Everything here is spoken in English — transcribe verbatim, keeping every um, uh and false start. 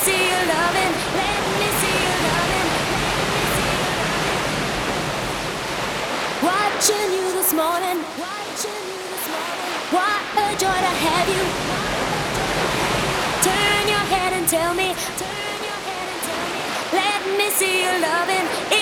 see you loving. Let me see you loving. Watching you this morning. Watching you this morning. What a joy to have you. Turn your head and tell me. Turn your head and tell me. Let me see you loving.